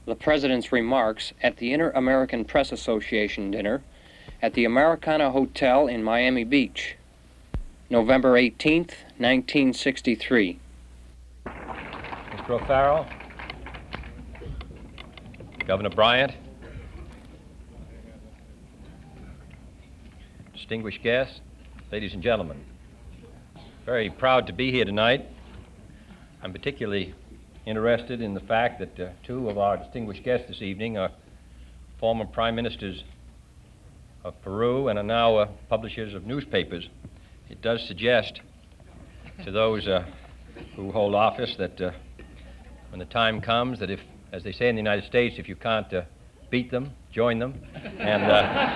the President's remarks at the Inter-American Press Association dinner at the Americana Hotel in Miami Beach, November 18th, 1963. Mr. O'Farrell, Governor Bryant, distinguished guests, ladies and gentlemen, very proud to be here tonight. I'm particularly interested in the fact that two of our distinguished guests this evening are former prime ministers of Peru and are now publishers of newspapers. It does suggest to those who hold office that when the time comes that if, as they say in the United States, if you can't beat them, join them. And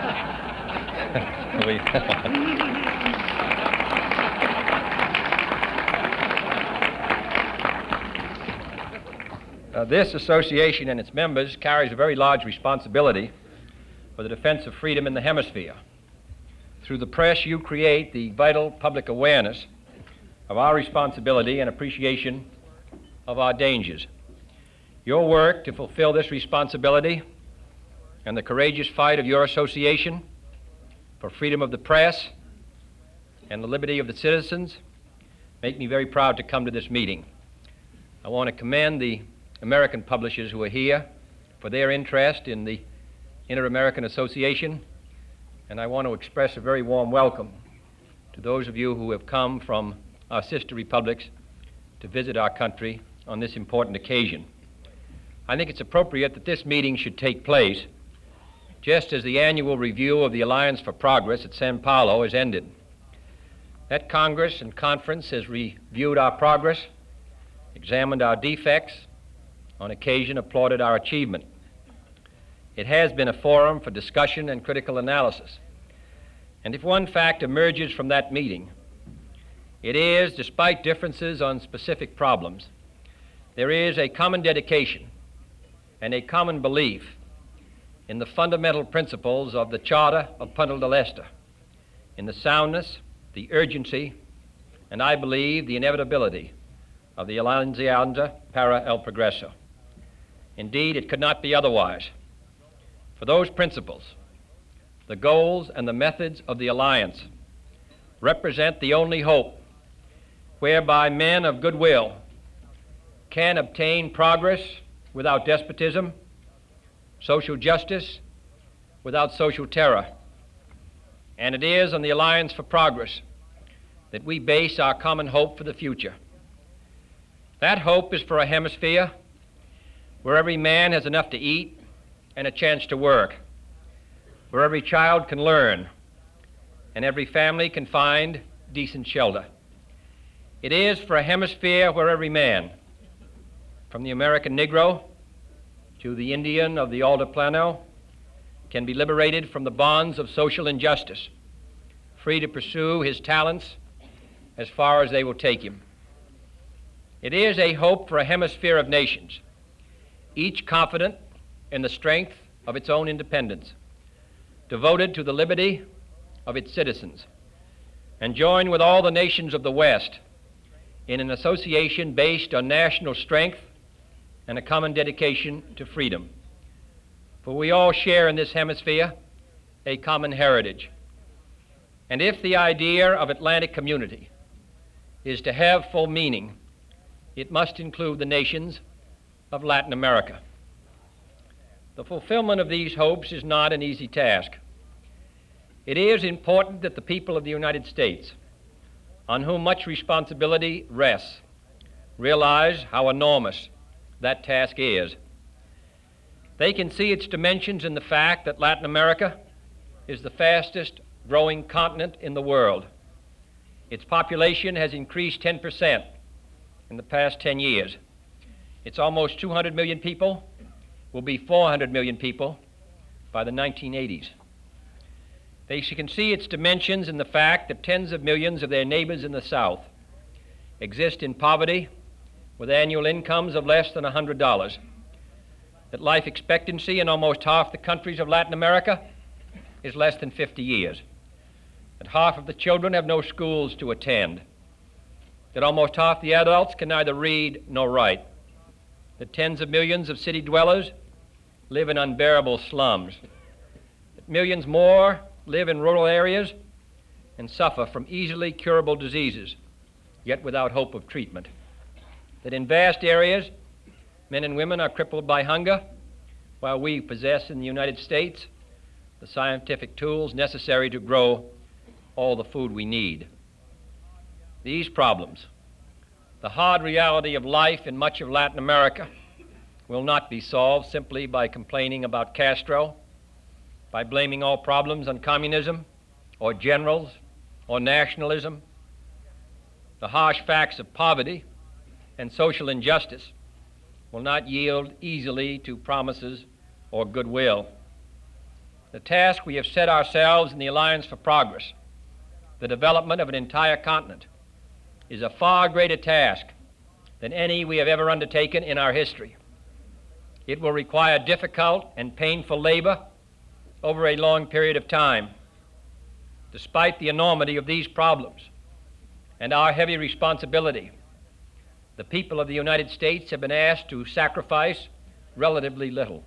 this association and its members carries a very large responsibility for the defense of freedom in the hemisphere. Through the press, you create the vital public awareness of our responsibility and appreciation of our dangers. Your work to fulfill this responsibility and the courageous fight of your association for freedom of the press and the liberty of the citizens make me very proud to come to this meeting. I want to commend the American publishers who are here for their interest in the Inter-American Association, and I want to express a very warm welcome to those of you who have come from our sister republics to visit our country on this important occasion. I think it's appropriate that this meeting should take place just as the annual review of the Alliance for Progress at Sao Paulo has ended. That Congress and conference has reviewed our progress, examined our defects, on occasion applauded our achievement. It has been a forum for discussion and critical analysis. And if one fact emerges from that meeting, it is, despite differences on specific problems, there is a common dedication and a common belief in the fundamental principles of the Charter of Punta del Este, in the soundness, the urgency, and I believe the inevitability of the Alianza para el Progreso. Indeed, it could not be otherwise. For those principles, the goals and the methods of the alliance represent the only hope whereby men of goodwill can obtain progress without despotism, social justice without social terror. And it is on the Alliance for Progress that we base our common hope for the future. That hope is for a hemisphere where every man has enough to eat and a chance to work, where every child can learn and every family can find decent shelter. It is for a hemisphere where every man, from the American Negro to the Indian of the Altiplano, can be liberated from the bonds of social injustice, free to pursue his talents as far as they will take him. It is a hope for a hemisphere of nations, each confident in the strength of its own independence, devoted to the liberty of its citizens, and join with all the nations of the West in an association based on national strength and a common dedication to freedom. For we all share in this hemisphere a common heritage. And if the idea of Atlantic community is to have full meaning, it must include the nations of Latin America. The fulfillment of these hopes is not an easy task. It is important that the people of the United States, on whom much responsibility rests, realize how enormous that task is. They can see its dimensions in the fact that Latin America is the fastest growing continent in the world. Its population has increased 10% in the past 10 years. It's almost 200 million people, will be 400 million people by the 1980s. They can see its dimensions in the fact that tens of millions of their neighbors in the South exist in poverty with annual incomes of less than $100, that life expectancy in almost half the countries of Latin America is less than 50 years, that half of the children have no schools to attend, that almost half the adults can neither read nor write, that tens of millions of city dwellers live in unbearable slums, that millions more live in rural areas and suffer from easily curable diseases, yet without hope of treatment, that in vast areas men and women are crippled by hunger, while we possess in the United States the scientific tools necessary to grow all the food we need. These problems, the hard reality of life in much of Latin America, will not be solved simply by complaining about Castro, by blaming all problems on communism or generals or nationalism. The harsh facts of poverty and social injustice will not yield easily to promises or goodwill. The task we have set ourselves in the Alliance for Progress, the development of an entire continent, is a far greater task than any we have ever undertaken in our history. It will require difficult and painful labor over a long period of time. Despite the enormity of these problems and our heavy responsibility, the people of the United States have been asked to sacrifice relatively little.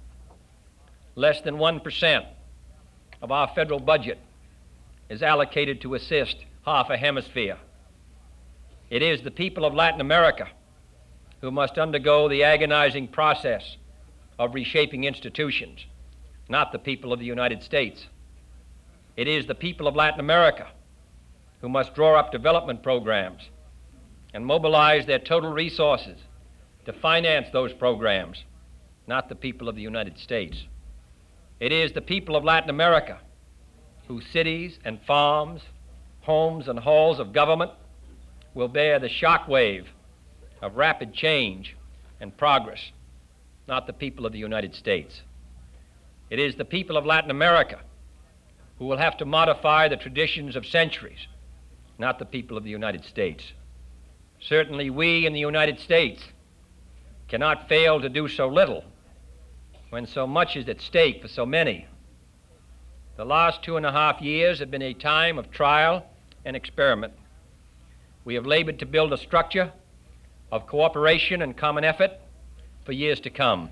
Less than 1% of our federal budget is allocated to assist half a hemisphere. It is the people of Latin America who must undergo the agonizing process of reshaping institutions, not the people of the United States. It is the people of Latin America who must draw up development programs and mobilize their total resources to finance those programs, not the people of the United States. It is the people of Latin America whose cities and farms, homes and halls of government will bear the shock wave of rapid change and progress, not the people of the United States. It is the people of Latin America who will have to modify the traditions of centuries, not the people of the United States. Certainly we in the United States cannot fail to do so little when so much is at stake for so many. The last 2.5 years have been a time of trial and experiment. We have labored to build a structure of cooperation and common effort for years to come.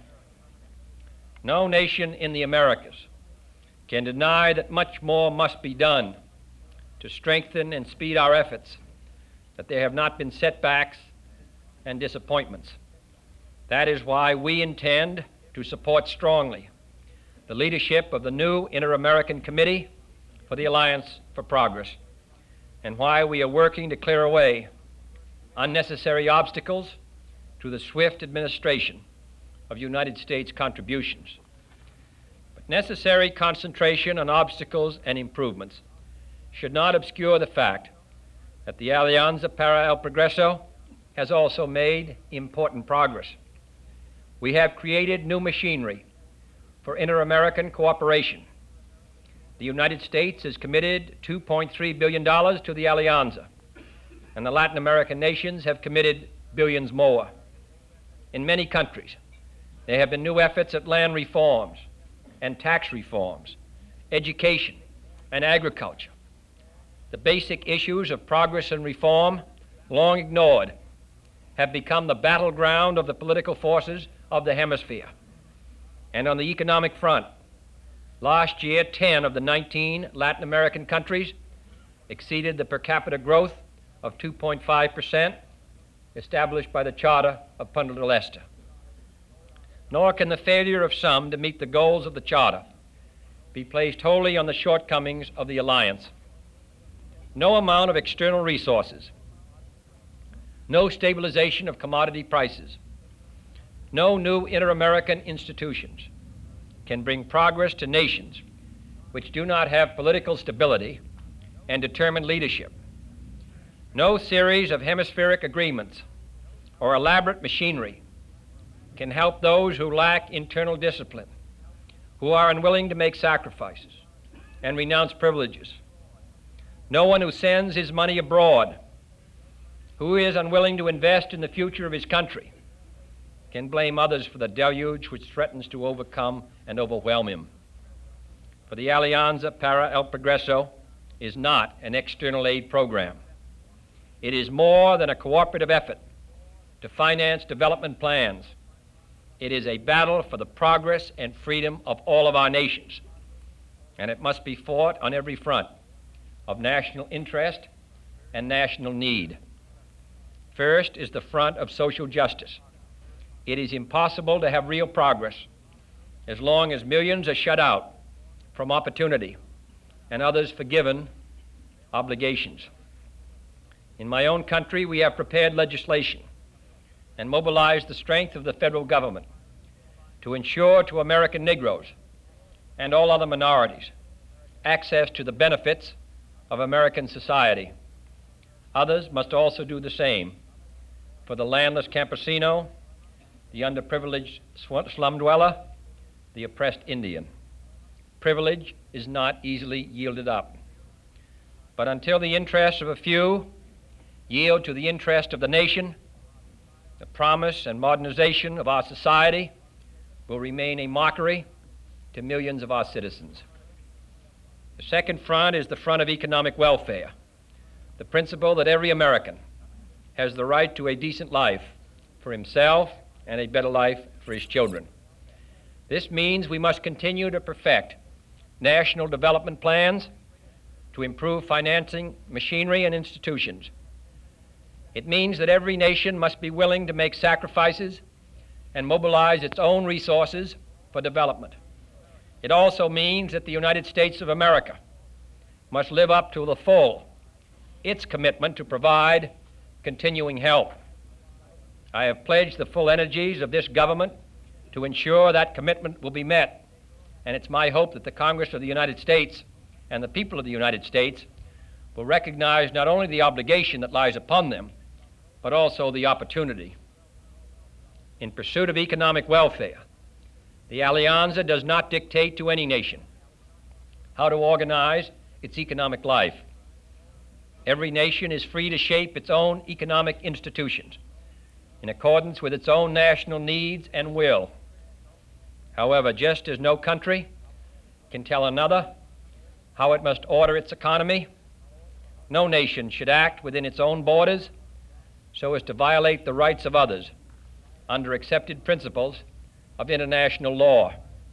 No nation in the Americas can deny that much more must be done to strengthen and speed our efforts, that there have not been setbacks and disappointments. That is why we intend to support strongly the leadership of the new Inter-American Committee for the Alliance for Progress, and why we are working to clear away unnecessary obstacles to the swift administration of United States contributions. But necessary concentration on obstacles and improvements should not obscure the fact that the Alianza para el Progreso has also made important progress. We have created new machinery for inter-American cooperation. The United States has committed $2.3 billion to the Alianza, and the Latin American nations have committed billions more. In many countries, there have been new efforts at land reforms and tax reforms, education and agriculture. The basic issues of progress and reform, long ignored, have become the battleground of the political forces of the hemisphere. And on the economic front, last year, 10 of the 19 Latin American countries exceeded the per capita growth of 2.5% established by the Charter of Punta del Este. Nor can the failure of some to meet the goals of the Charter be placed wholly on the shortcomings of the Alliance. No amount of external resources, no stabilization of commodity prices, no new inter-American institutions can bring progress to nations which do not have political stability and determined leadership. No series of hemispheric agreements or elaborate machinery can help those who lack internal discipline, who are unwilling to make sacrifices and renounce privileges. No one who sends his money abroad, who is unwilling to invest in the future of his country, can blame others for the deluge which threatens to overcome and overwhelm him. For the Alianza para el Progreso is not an external aid program. It is more than a cooperative effort to finance development plans It is a battle for the progress and freedom of all of our nations, and it must be fought on every front of national interest and national need. First is the front of social justice. It is impossible to have real progress as long as millions are shut out from opportunity and others forgiven obligations. In my own country, we have prepared legislation and mobilized the strength of the federal government to ensure to American Negroes and all other minorities access to the benefits of American society. Others must also do the same for the landless campesino, the underprivileged slum dweller, the oppressed Indian. Privilege is not easily yielded up. But until the interests of a few yield to the interest of the nation, the promise and modernization of our society will remain a mockery to millions of our citizens. The second front is the front of economic welfare, the principle that every American has the right to a decent life for himself and a better life for his children. This means we must continue to perfect national development plans to improve financing, machinery, and institutions. It means that every nation must be willing to make sacrifices and mobilize its own resources for development. It also means that the United States of America must live up to the full its commitment to provide continuing help. I have pledged the full energies of this government to ensure that commitment will be met, and it's my hope that the Congress of the United States and the people of the United States will recognize not only the obligation that lies upon them, but also the opportunity. In pursuit of economic welfare, the Alianza does not dictate to any nation how to organize its economic life. Every nation is free to shape its own economic institutions in accordance with its own national needs and will. However, just as no country can tell another how it must order its economy, no nation should act within its own borders so as to violate the rights of others under accepted principles of international law.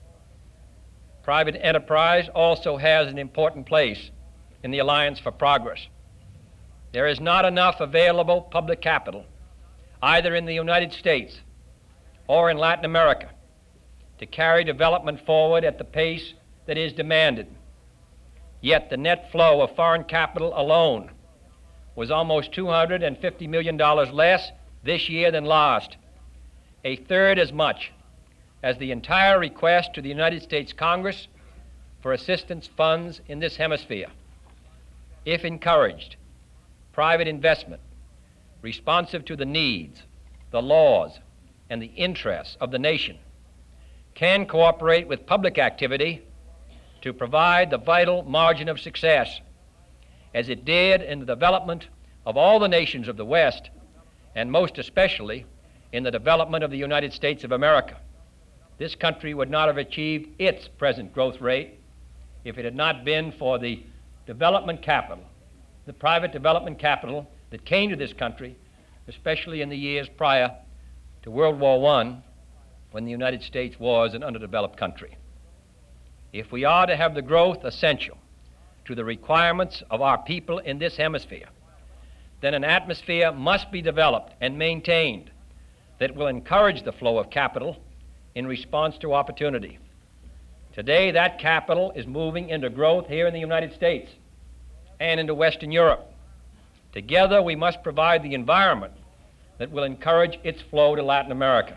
Private enterprise also has an important place in the Alliance for Progress. There is not enough available public capital, either in the United States or in Latin America, to carry development forward at the pace that is demanded. Yet the net flow of foreign capital alone was almost $250 million less this year than last, a third as much as the entire request to the United States Congress for assistance funds in this hemisphere. If encouraged, private investment, responsive to the needs, the laws, and the interests of the nation, can cooperate with public activity to provide the vital margin of success, as it did in the development of all the nations of the West, and most especially in the development of the United States of America. This country would not have achieved its present growth rate if it had not been for the development capital, the private development capital that came to this country, especially in the years prior to World War I, when the United States was an underdeveloped country. If we are to have the growth essential to the requirements of our people in this hemisphere, then an atmosphere must be developed and maintained that will encourage the flow of capital in response to opportunity. Today, that capital is moving into growth here in the United States and into Western Europe. Together, we must provide the environment that will encourage its flow to Latin America.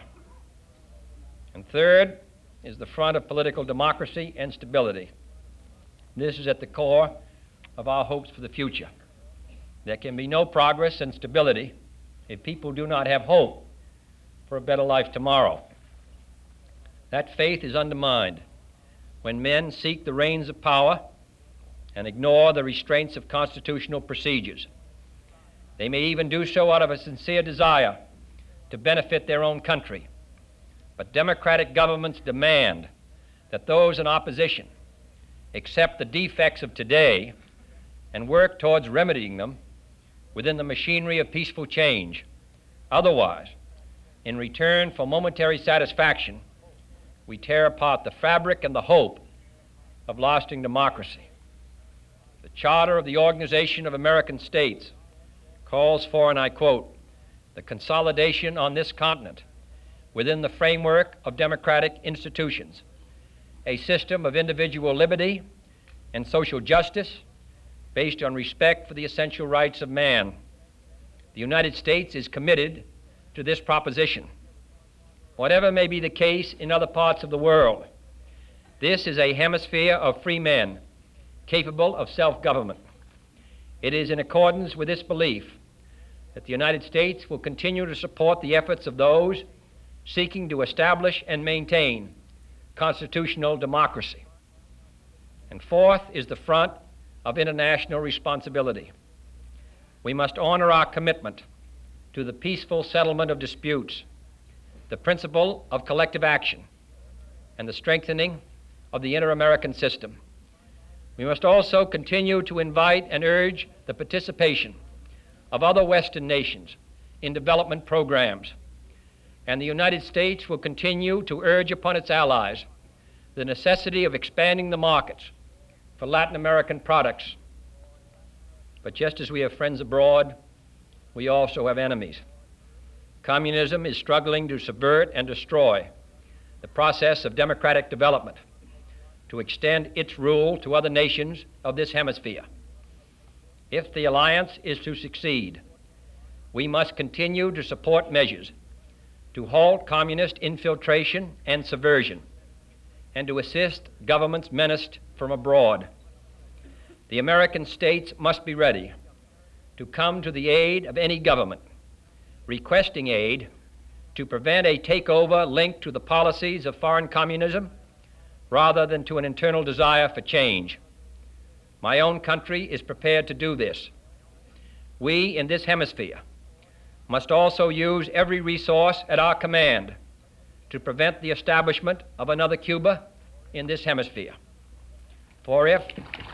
And third is the front of political democracy and stability. This is at the core of our hopes for the future. There can be no progress and stability if people do not have hope for a better life tomorrow. That faith is undermined when men seek the reins of power and ignore the restraints of constitutional procedures. They may even do so out of a sincere desire to benefit their own country. But democratic governments demand that those in opposition accept the defects of today and work towards remedying them within the machinery of peaceful change. Otherwise, In return for momentary satisfaction, we tear apart the fabric and the hope of lasting democracy. The Charter of the Organization of American States calls for, and I quote, the consolidation on this continent within the framework of democratic institutions, a system of individual liberty and social justice based on respect for the essential rights of man. The United States is committed to this proposition. Whatever may be the case in other parts of the world, this is a hemisphere of free men capable of self-government. It is in accordance with this belief that the United States will continue to support the efforts of those seeking to establish and maintain constitutional democracy. And fourth is the front of international responsibility. We must honor our commitment to the peaceful settlement of disputes, the principle of collective action, and the strengthening of the inter-American system. We must also continue to invite and urge the participation of other Western nations in development programs, and the United States will continue to urge upon its allies the necessity of expanding the markets for Latin American products. But just as we have friends abroad, we also have enemies. Communism is struggling to subvert and destroy the process of democratic development, to extend its rule to other nations of this hemisphere. If the alliance is to succeed, we must continue to support measures to halt communist infiltration and subversion, and to assist governments menaced from abroad. The American states must be ready to come to the aid of any government requesting aid to prevent a takeover linked to the policies of foreign communism rather than to an internal desire for change. My own country is prepared to do this. We in this hemisphere must also use every resource at our command to prevent the establishment of another Cuba in this hemisphere. For if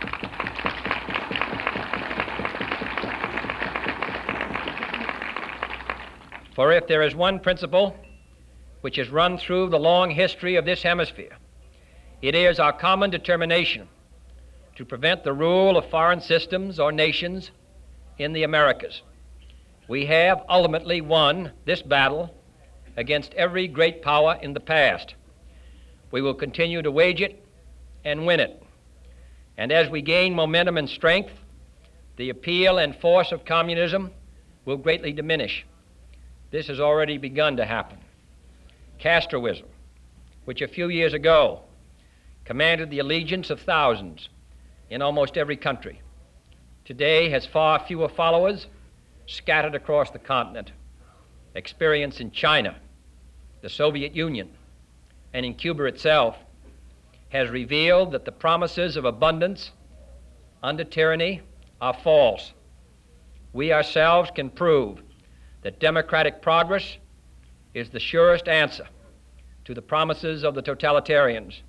there is one principle which has run through the long history of this hemisphere, it is our common determination to prevent the rule of foreign systems or nations in the Americas. We have ultimately won this battle against every great power in the past. We will continue to wage it and win it. And as we gain momentum and strength, the appeal and force of communism will greatly diminish. This has already begun to happen. Castroism, which a few years ago commanded the allegiance of thousands in almost every country, today has far fewer followers scattered across the continent. Experience in China, the Soviet Union, and in Cuba itself has revealed that the promises of abundance under tyranny are false. We ourselves can prove that democratic progress is the surest answer to the promises of the totalitarians.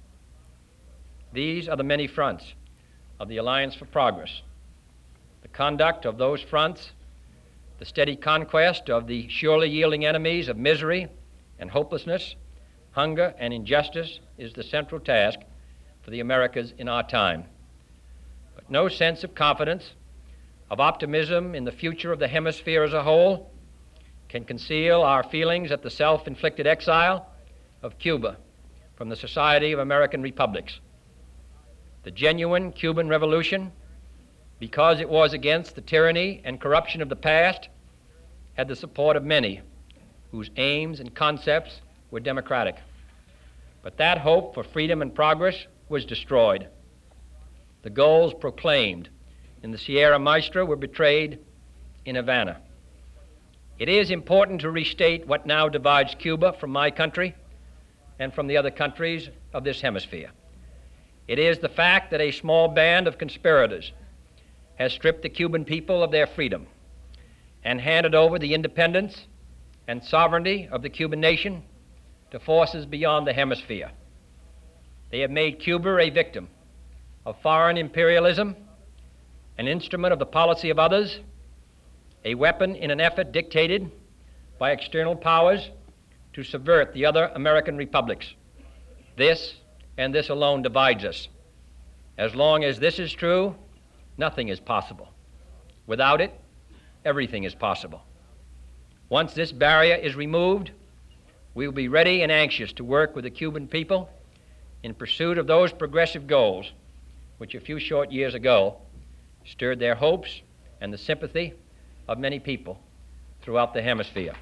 These are the many fronts of the Alliance for Progress. The conduct of those fronts, the steady conquest of the surely yielding enemies of misery and hopelessness, hunger and injustice is the central task for the Americas in our time. But no sense of confidence, of optimism in the future of the hemisphere as a whole can conceal our feelings at the self-inflicted exile of Cuba from the Society of American Republics. The genuine Cuban Revolution, because it was against the tyranny and corruption of the past, had the support of many whose aims and concepts were democratic. But that hope for freedom and progress was destroyed. The goals proclaimed in the Sierra Maestra were betrayed in Havana. It is important to restate what now divides Cuba from my country and from the other countries of this hemisphere. It is the fact that a small band of conspirators has stripped the Cuban people of their freedom and handed over the independence and sovereignty of the Cuban nation to forces beyond the hemisphere. They have made Cuba a victim of foreign imperialism, an instrument of the policy of others, a weapon in an effort dictated by external powers to subvert the other American republics. This and this alone divides us. As long as this is true, nothing is possible. Without it, everything is possible. Once this barrier is removed, we will be ready and anxious to work with the Cuban people in pursuit of those progressive goals which a few short years ago stirred their hopes and the sympathy of many people throughout the hemisphere.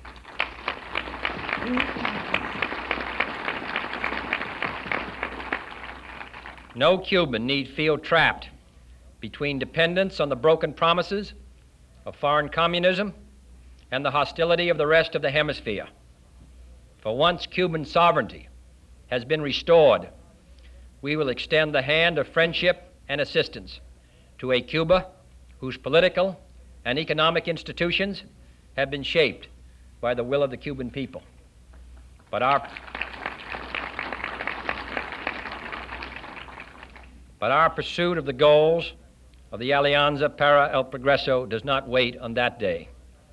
No Cuban need feel trapped between dependence on the broken promises of foreign communism and the hostility of the rest of the hemisphere. For once Cuban sovereignty has been restored, we will extend the hand of friendship and assistance to a Cuba whose political and economic institutions have been shaped by the will of the Cuban people. But our pursuit of the goals of the Alianza para el Progreso does not wait on that day.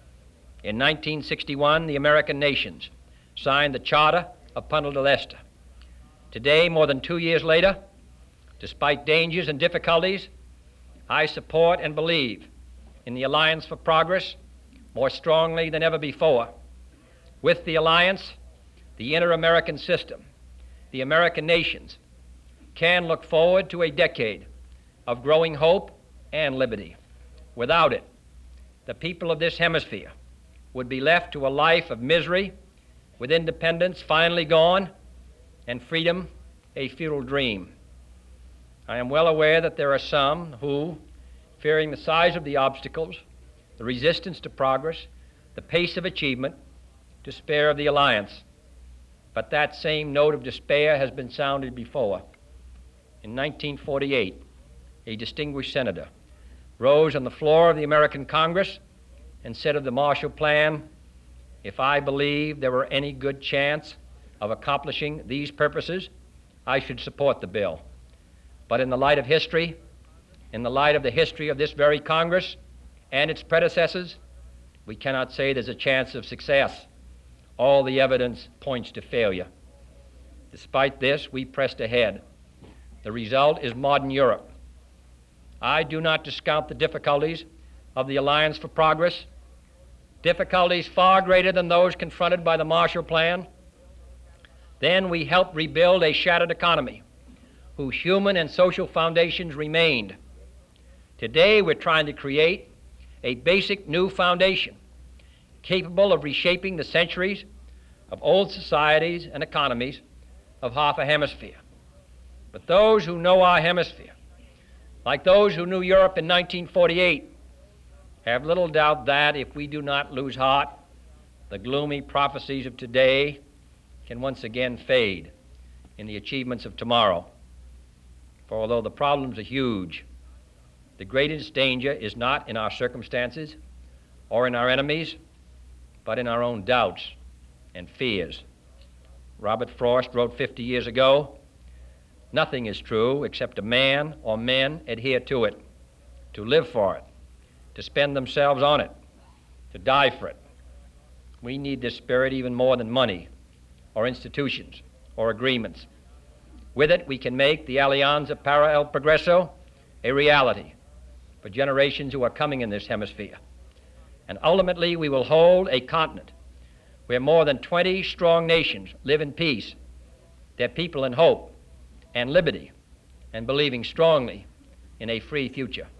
In 1961, the American nations signed the Charter of Punta del Este. Today, more than 2 years later, despite dangers and difficulties, I support and believe in the Alliance for Progress more strongly than ever before. With the alliance, the inter-American system, the American nations can look forward to a decade of growing hope and liberty. Without it, the people of this hemisphere would be left to a life of misery, with independence finally gone and freedom a futile dream. I am well aware that there are some who, fearing the size of the obstacles, the resistance to progress, the pace of achievement, despair of the alliance. But that same note of despair has been sounded before. In 1948, a distinguished senator rose on the floor of the American Congress and said of the Marshall Plan, "If I believed there were any good chance of accomplishing these purposes, I should support the bill. But in the light of history, in the light of the history of this very Congress and its predecessors, we cannot say there's a chance of success. All the evidence points to failure." Despite this, we pressed ahead. The result is modern Europe. I do not discount the difficulties of the Alliance for Progress, difficulties far greater than those confronted by the Marshall Plan. Then we helped rebuild a shattered economy whose human and social foundations remained. Today, we're trying to create a basic new foundation capable of reshaping the centuries of old societies and economies of half a hemisphere. But those who know our hemisphere, like those who knew Europe in 1948, have little doubt that if we do not lose heart, the gloomy prophecies of today can once again fade in the achievements of tomorrow. For although the problems are huge, the greatest danger is not in our circumstances or in our enemies, but in our own doubts and fears. Robert Frost wrote 50 years ago, "Nothing is true except a man or men adhere to it, to live for it, to spend themselves on it, to die for it." We need this spirit even more than money or institutions or agreements. With it, we can make the Alianza para el Progreso a reality for generations who are coming in this hemisphere. And ultimately, we will hold a continent where more than 20 strong nations live in peace, their people in hope and liberty, and believing strongly in a free future.